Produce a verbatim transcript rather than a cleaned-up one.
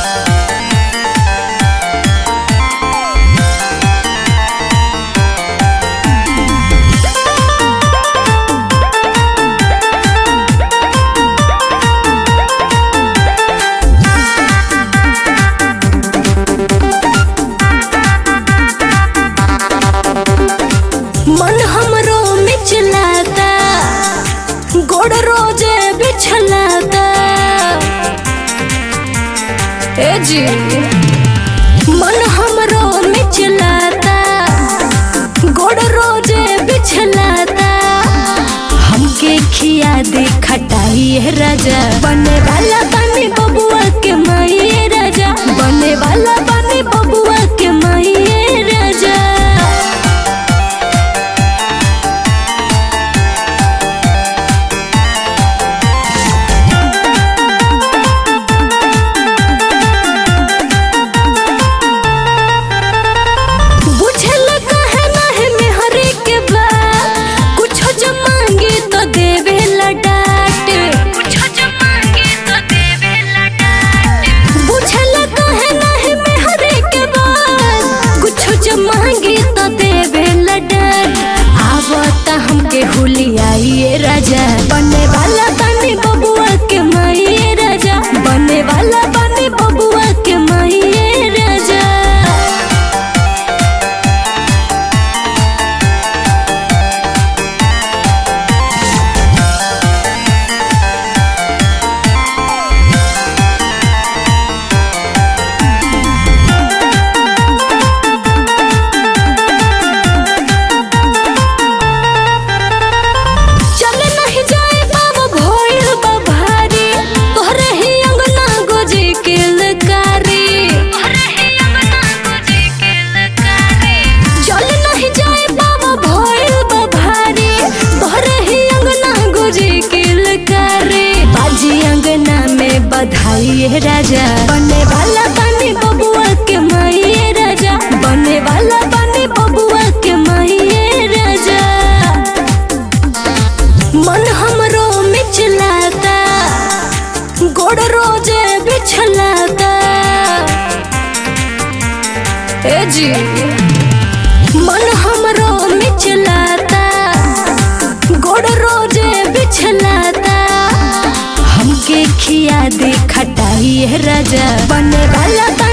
मन हमरो मिचलाता गोड़ रोजे बिछलाता ए जी मन हमरो मिचलाता गोड़ रोजे बिछलाता हमके खिया दे खटाई है राजा बने वाला बने बबुआ के माई राजा बने वाला बने बबुआ के माई राजा। हमके हुलियाई राजा बने वाला बने बबुआ के माई राजा बने वाला बने बबुआ के माई राजा। बधाई राजा बने वाला बने बबुआ के माई राजा बने वाला बने बबुआ के माई राजा। मन हमरो मिचलाता गोड़ रोजे बिछलाता ए जी मन हमरो मिचलाता गोड़ रोजे बिछलाता हमके खिया दे खटाई है राजा बने वाला